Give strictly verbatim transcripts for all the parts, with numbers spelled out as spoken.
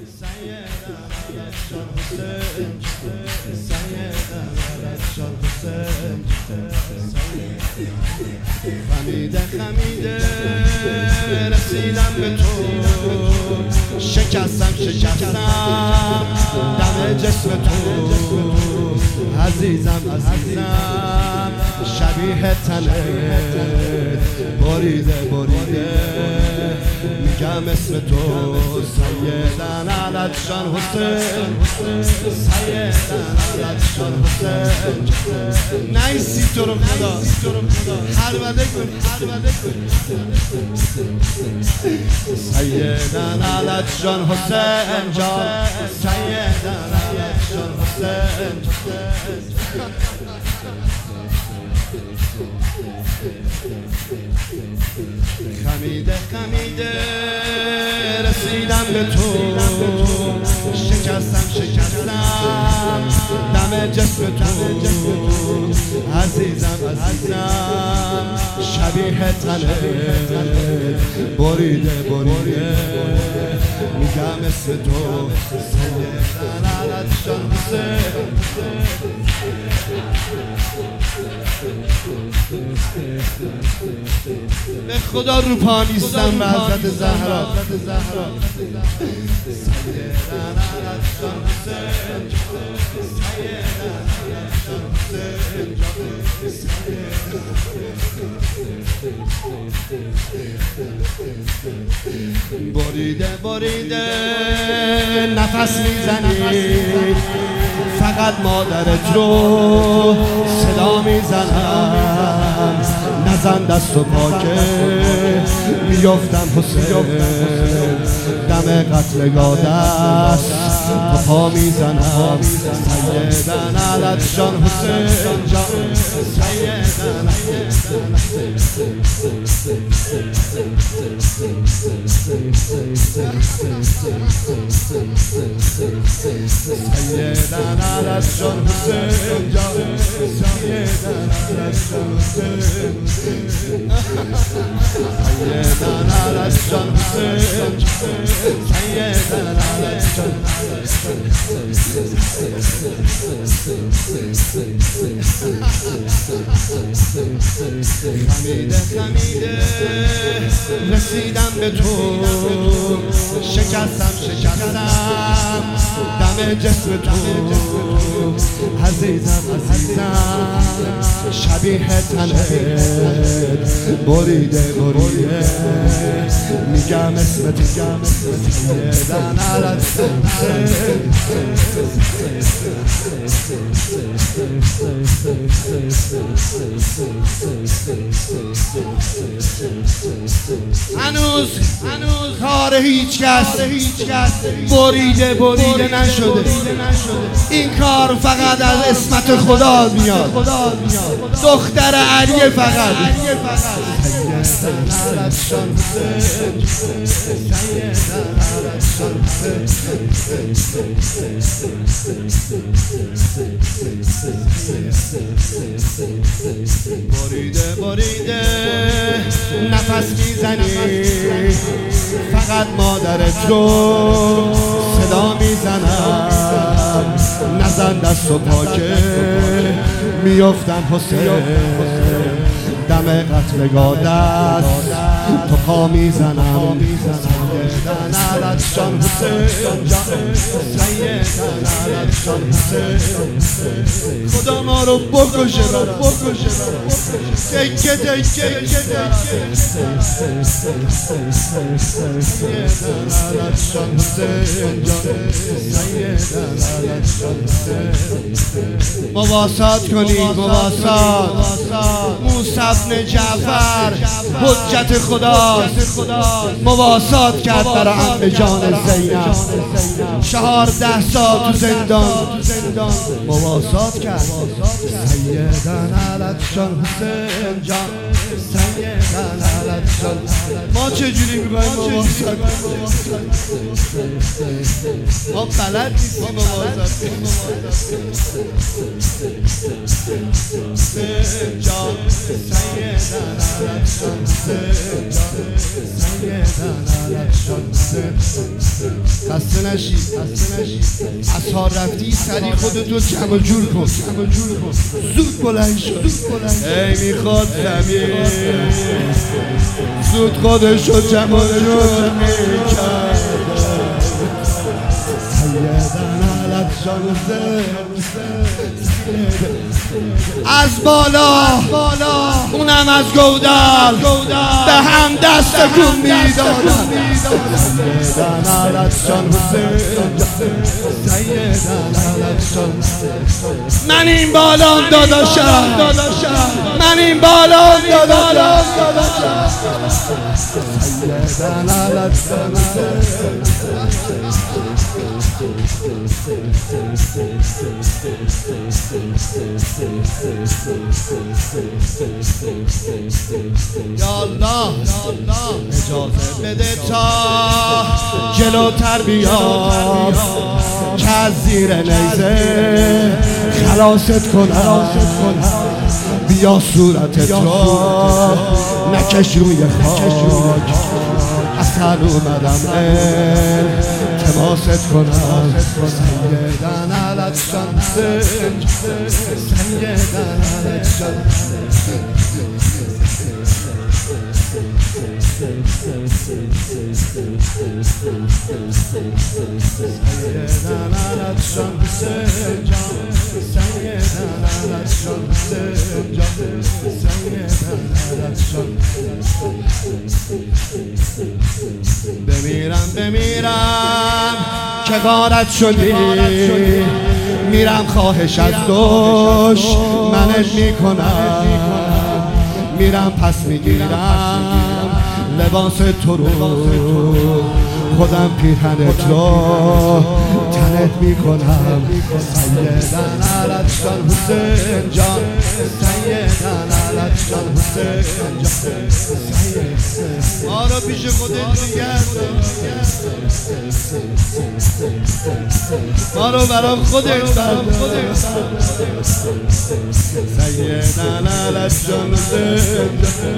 خمیده خمیده رسیدم به تو، شکستم شکستم دم جسم تو، عزیزم عزیزم شبیه تنه بریده بریده، میگم اسم تو سیدن علتشان حسین، سیدن علتشان حسین. نیستی تو رو خدا حربده کن سیدن علتشان حسین جان، سیدن علتشان حسین. خمیده خمیده رسیدم به تو، شکستم شکستم دم جسم تو، عزیزم عزیزم شبیه تنه بریده بریده، میگم اسم تو سیدن علتشان حسین. به خدا رو پا نیستم به حضرت زهرا، سیدن علتشان حسین، سیدن علتشان حسین. بریده بریده نفس میزنی، فقط مادرت رو صدا میزنم، نزن دست و پاکه میافتم حسین، دم قتلگاه دست تو پا میزنم، سیدن علتشان حسین جان، سیدن سیدن علتشان حسین جان، سیدن علتشان حسین، سیدن علتشان حسین، سیدن علتشان. خمیده خمیده رسیدم به تو، شکستم شکستم دم جسم تو، عزیزم عزیزم شبیه تنه بریده بریده، میگم اسم تو سیدن علتشان حسین. هنوز هنوز کار هیچ کس بریده بریده نشده، این کار فقط از اسمت خدا میاد، دختر علی فقط. سیدن علتشان حسین، سیدن علتشان حسین. بریده بریده نفس میزنی، فقط مادرت رو صدا میزنم، نزن دست و پاکه میافتم حسین، دم قتلگاه دست تو پا میزنم، سیدن علتشان حسین جان، سیدن علتشان حسین. خدا ما رو بکشه بکشه تکه تکه سیدن علتشان حسین جان، سیدن علتشان حسین. مواسات کنید مواسات، موسی بن جعفر حجت خداست، مواسات کرد برای عم جان زینب، چهارده سال تو زندان مواسات کرد، سیدن علتشان حسین جان، سیدن علتشان. ما چجوری میگویم مواسات؟ ما بلد نیستیم مواسات جان، سیدن علتشان حسین جان، سیدن علتشان حسین. خسته نشی از ها رفتی سری خودتو جمع جور کن زود بلند شد ای میخواد زمین زود خودشو جمع جور میکرد سیدن علت شانزه از بالا اونم از گودال به هم دست کن میدادن سیدن علت شانزه من این بالام داداشم من این بالام داداشم سیدن علت شانزه یا الله اجازه بده تا جلوتر بیام که از زیر نیزه خلاصت کنم بیا صورتت را نکش روی خاک اصلا اومدم التماست کنم سیدن علت شانزه سیدن علت شانزه سیدن علت شانزه سیدن علت شانزه سیدن علت شانزه بمیرم بمیرم که غارت شدی میرم خواهش از دوش منت میکنم میرم پس میگیرم لباس تو رو خودم پیرهنت رو تنت میکنم سیدن علت شان حسین جان سیدن علت شان حسین جان ما رو پیش خودت نگرد ما رو برای خودت بردار سیدن علت شان حسین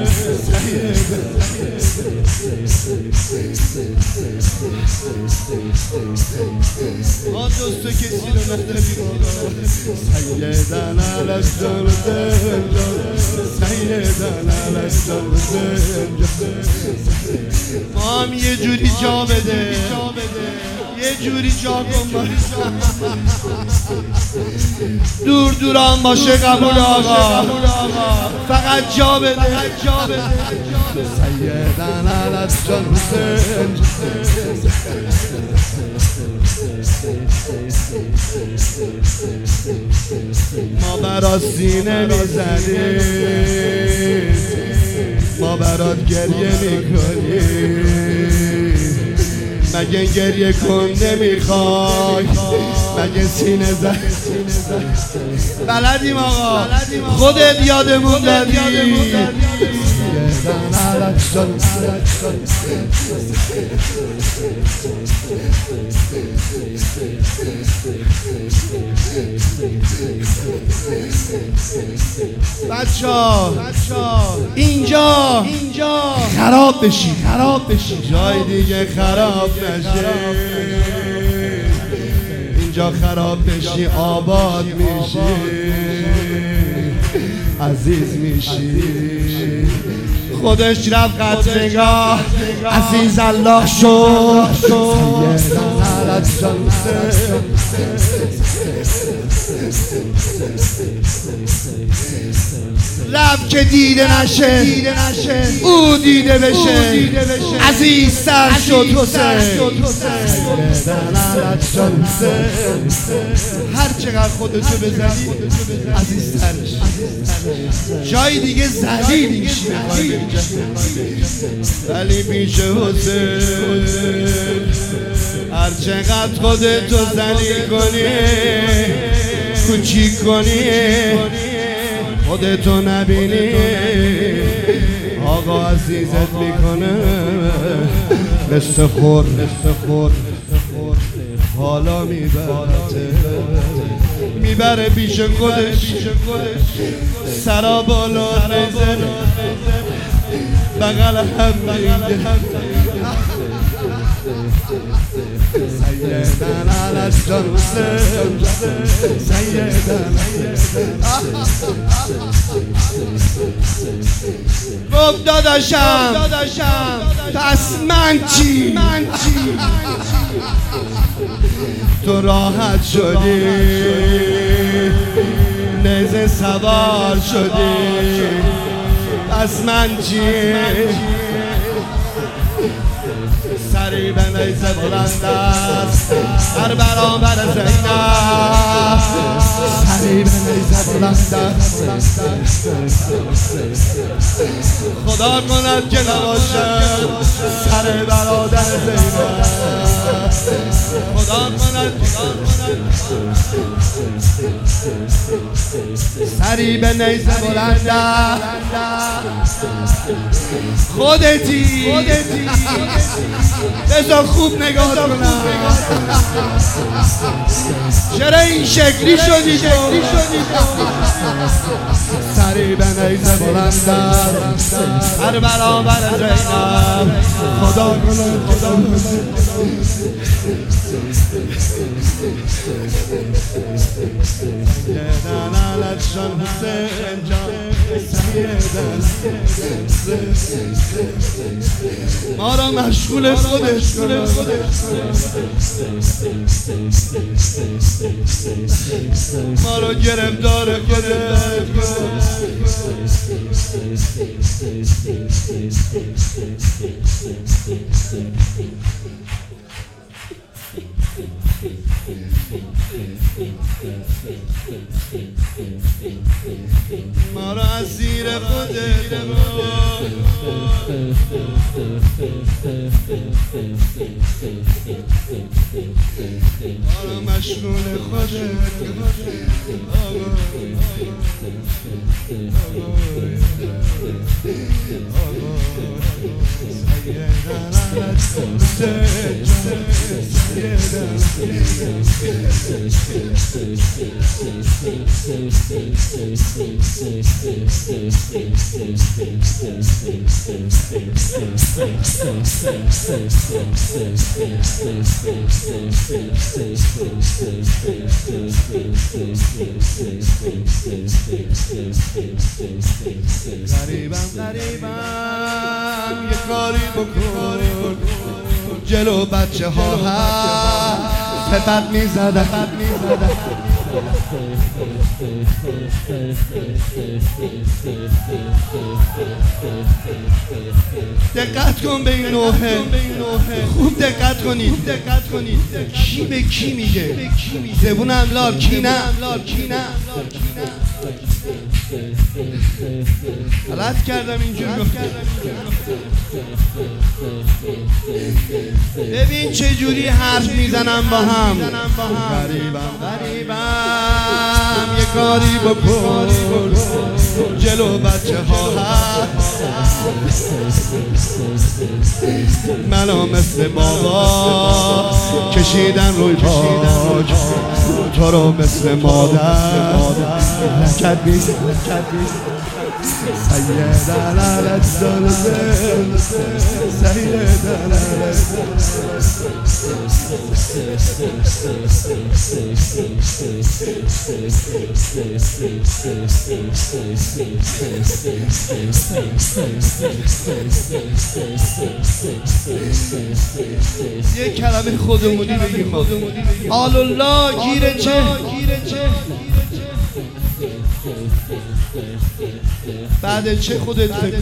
ما دوستو کسی رو نداریم سیدن علت شان حسین سیدن علت شان حسین ما هم یه جوری جا بده یه جوری جا کن دور دوران باشه قبول آقا فقط جا بده سیدن علت شان حسین ما برات سینه میزنیم ما برات گریه میکنیم مگه گریه کن نمیخوای مگه سینه زد بلدیم آقا خودت یادمون دادی بچه ها اینجا خراب بشی خراب بشی جای دیگه خراب نشه اینجا خراب بشی آباد میشی عزیز میشی خودش رفت قطرگاه عزیز الله شد سیدن علت شانزه رب که دیده نشه او دیده بشه عزیز سر شد حسین سیدن علت شانزه هر چقدر خودتو بزنی عزیز سر جای دیگه ذلیل میشی ولی پیش حسین هر چقدر خودتو ذلیل کنی کوچیک کنی خودتو نبینی آقا عزیزت میکنه مثل خور حالا میبره میبره پیش خودش سرا بالا میزنه بغل هم میگه سیدن علشان حسین سیدن گفت داداشم پس من چی من چی تو راحت شدی نیزه سوار شدی پس من چی سری به نیزه بلند است در برابر زینب سری به نیزه بلند است خدا کند که نباشد سر برادر زینب خدا کند سری به نیزه بلند است خودتی بذار خوب نگاه کنم چرا این شکلی شدی سری به نیزه بلند است هر برابر زینب خدا کنه خدا کنه سیدن علشان حسین جان ما را مشغول خودش کنه ما را گرفتار خودش ما را از زیر خودت ما را مشغول خودت غریبم غریبم یه کاری بکن جلو بچه ها هست پپت میزده دقت کن به این نوحه خوب دقت کنید دقت کنید کی به کی میگه زبون املاک کی نه غلط کردم اینجور گفتم ببین چه جوری حرف میزنم با هم غریبم غریبم یه کاری بکن جلو بچه ها هست منو مثل بابا کشیدن روی پاک تو رو مثل مادر لکت بیست سیدن علشان حسین سیدن یه کلمه خودمونی بگیم آل الله گیره چه بعد چه خودت فکر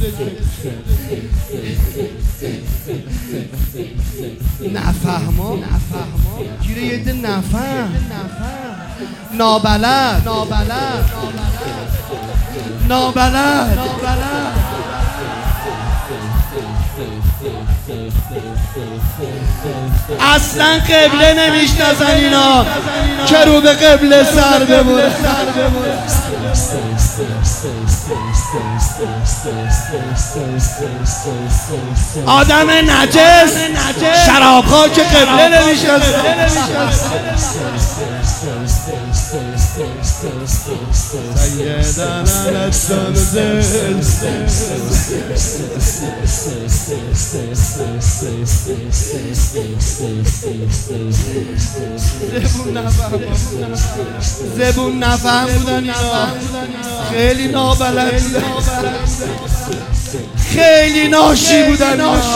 نفهما گیره یه ده نفهم نابلد نابلد اصلا قبله نمیشناسن اینا که رو به قبله سر ببره آدم نجس شرابخواه که قبله نمیشناسن سیدنا لسان دل زبون نفهم بودن اینا، خیلی نابلد بودن، خیلی ناشی بودن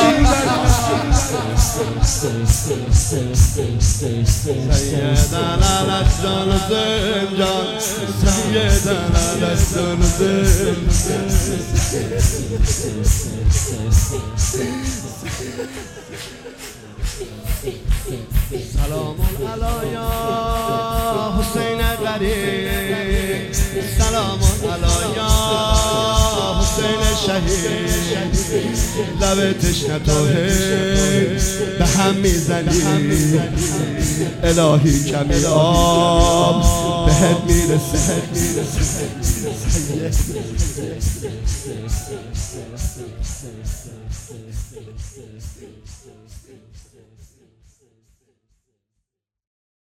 سیدنا لسان دل جان، سیدنا لسان دل. سلام علی یا حسین غریب، سلام علی یا حسین شهید، لب تشنه به هم میزنی الهی کمی آب بهت میرسه.